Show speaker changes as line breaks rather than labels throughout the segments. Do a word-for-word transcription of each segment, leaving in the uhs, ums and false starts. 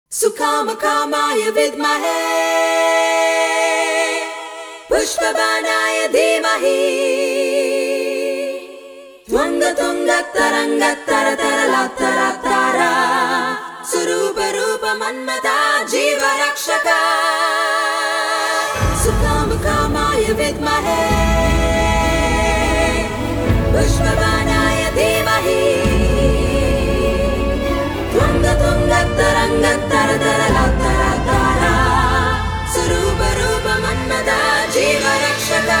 Sukamakamaaya vidmahe Pushpavanaya dhimahi Twanga tunga taranga tara tara la tara tara Surupa rupa manmata jiva rakshaka Sukamakamaaya vidmahe Pushpavanaya dhimahi Twanga tunga taranga tara tara la tara tara Surupa rupa manmata jiva rakshaka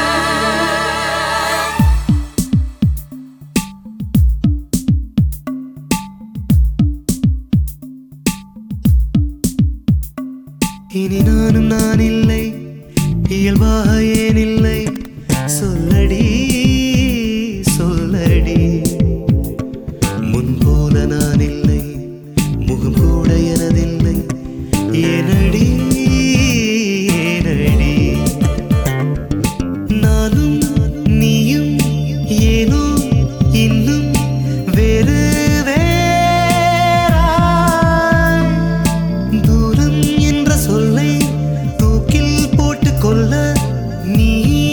இனி நானும் நான் இல்லை இயல்பாக ஏன் இல்லை சொல்லடி சொல்லடி முன்போல நான் இல்லை முகம் கூட எனதில்லை ஏனடி ஏனடி நானும் நீயும் ஏனோ இன்னும் வேறு தூரம் என்ற சொல்லை தூக்கில் போட்டு கொள்ள நீ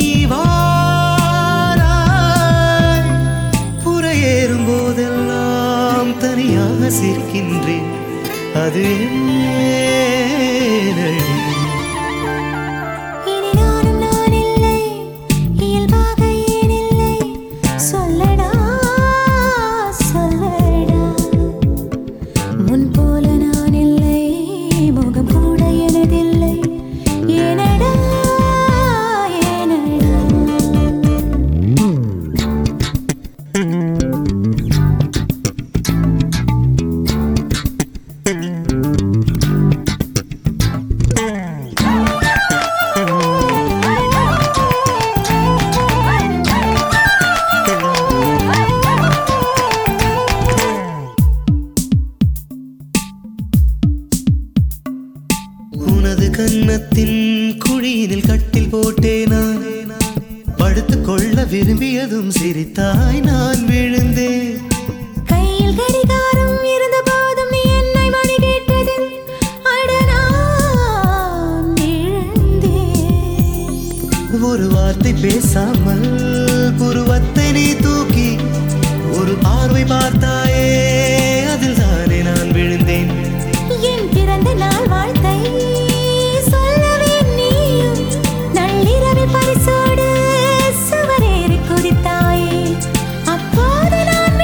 வாராய் புறையேறும் போதெல்லாம் தனியாக சிரிக்கின்றேன் அது ஏனடி
இனி நானும் நான் இல்லை இயல்பாக ஏன் இல்லை சொல்லடா சொல்லடா முன் போல நான் இல்லை முகம் கூட எனதில்லை ஏனடா ஏனடா
உனது கன்னத்தின் குழியினில் கட்டில் போட்டே நான் படுத்துக் கொள்ள விரும்பியதும் சிரித்தாய் நான் விழுந்தேன்
கையில் கடிகாரம் இருந்த போதும் நீ என்னை மணி கேட்டது அட நான் விழுந்தேன்
ஒரு வார்த்தை பேசாமல் புருவத்தை நீ தூக்கி ஒரு பார்வை பார்த்தாயே அதில் தானே நான் விழுந்தேன்
என் பிறந்த நாள் வாழ்த்தை சொல்லவே நீயும் நள்ளிரவில் பரிசோடு சுவரேறி குதித்தாயே அப்போது நான்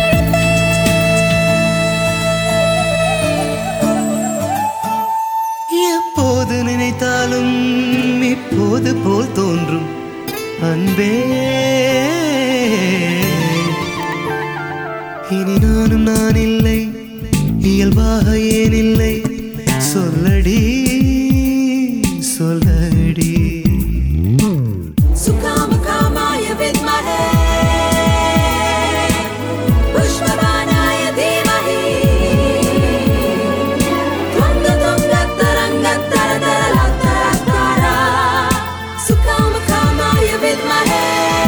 விழுந்தேன்
எப்போது நினைத்தாலும் இப்போது போல் தோன்றும் அன்பே இனி நானும் நான் இல்லை இயல்பாக ஏன் இல்லை சொல்லடி சொல்லடி
Sukamakamaaya vidmahe Pushpavanaya dhimahi Twanga tunga taranga tara tara la tara tara Sukamakamaaya vidmahe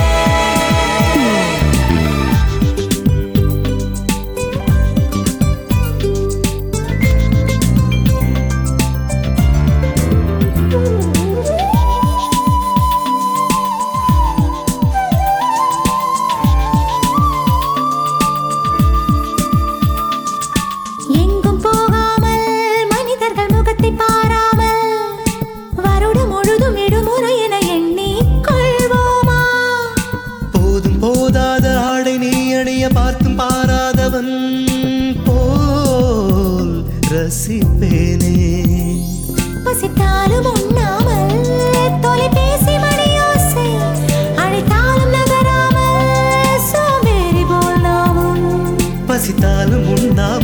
எங்கும் போகாமல் மனிதர்கள் முகத்தை பாராமல் வருடம் முழுதும் விடுமுறை என எண்ணிக் கொள்வோமா
போதும் போதாத ஆடை நீ அணிய பார்த்தும் பாராதவன் போல் ரசிப்பேனே
பசித்தாலும் உண்ணாமல் தொலைபேசி மணியோசை அழைத்தாலும் நகராமல் சோம்பேறி போல் நாமும்
பசித்தாலும் உண்ணாமல்